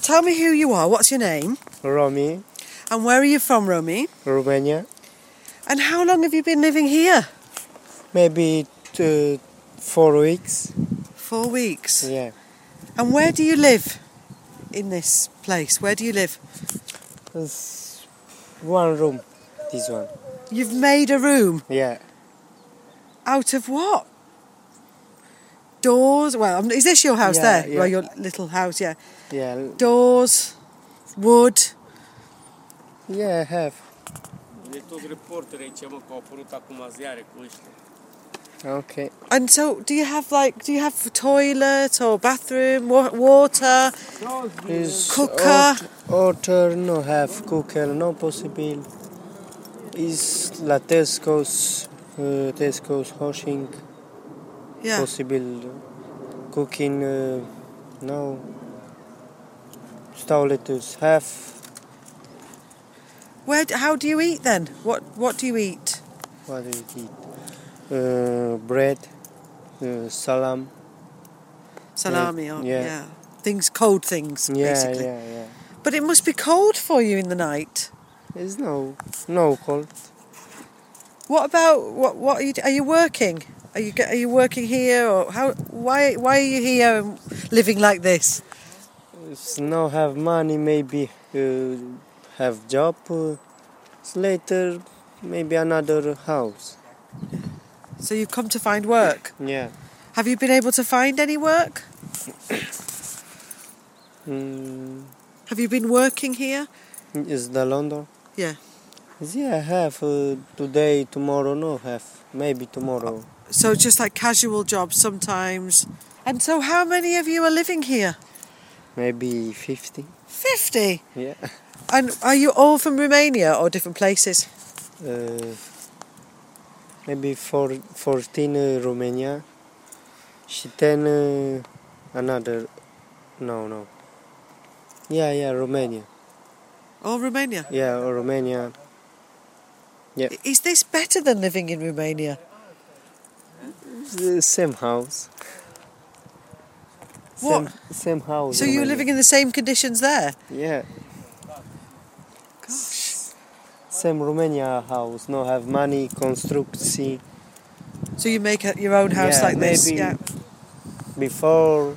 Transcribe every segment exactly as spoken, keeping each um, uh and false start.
tell me who you are. What's your name? Romy, And where are you from, Romy? Romania. And how long have you been living here? Maybe two, four weeks. Four weeks. Yeah. And where do you live in this place? Where do you live? It's one room, this one. You've made a room. Yeah. Out of what? Doors? Well, um, is this your house Yeah, there? yeah. Well, your little house, yeah. Yeah. Doors, wood. Yeah, I have. E tot reporteri aici, mă, că au apărut acum ziare cu ăștia. Okay. And so, do you have like, do you have a toilet or bathroom, wa- water, Is cooker? Water, no have cooker, no possible. Is la Tesco's, uh, Tesco's washing, Yeah. possible cooking, uh, no. Toilets have. Where? d- How do you eat then? What What do you eat? What do you eat? Uh, bread, uh, salam. Salami, or, yeah. yeah. Things, cold things, Yeah, basically. yeah, yeah. But it must be cold for you in the night. It's no, no cold. What about what? What are you? Are you working? Are you get- Are you working here or how? Why Why are you here and living like this? It's no have money, maybe uh, have job. Uh, later, maybe another house. So you've come to find work. Yeah. Have you been able to find any work? Mm, Have you been working here? is the London? Yeah. Yeah, I have uh, today, tomorrow. No, have maybe tomorrow. So just like casual jobs sometimes. And so how many of you are living here? Maybe fifty. Fifty. Yeah. And are you all from Romania or different places? Uh, maybe four, fourteen uh, Romania. Și ten uh, another. No, no. Yeah, yeah, Romania. All Romania. Yeah, Romania. Yeah. Is this better than living in Romania? The same house. What? Same, same house. So you're Romania. living in the same conditions there? Yeah. Gosh. Same Romania house. No have money, construction. So you make a, your own house Yeah, like this? maybe. Yeah. Before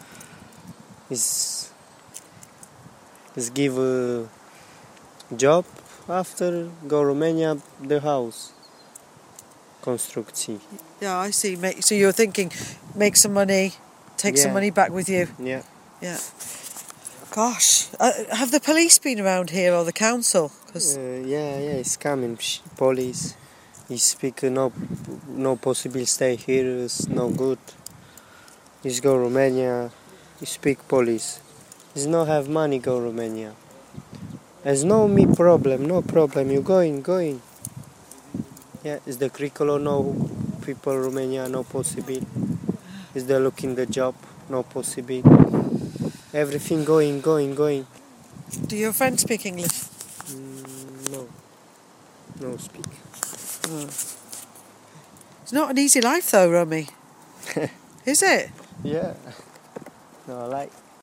is is give a job. After go Romania the house. Construction. Yeah, I see. Make, so you're thinking, make some money, take some Yeah. money back with you. Yeah. Yeah. Gosh, uh, have the police been around here or the council? 'Cause Uh, yeah, yeah, it's coming. Sh- Police. He speak uh, no, no possible stay here. It's no good. He's go Romania. He speak police. He's no have money go Romania. There's no me problem. No problem. You going, going. Yeah, is the curriculum no people Romania no possible. Is they looking the job no possible. Everything going, going, going. do your friends speak English? Mm, no, no speak. It's not an easy life though, Romy. Is it? Yeah. No, I like.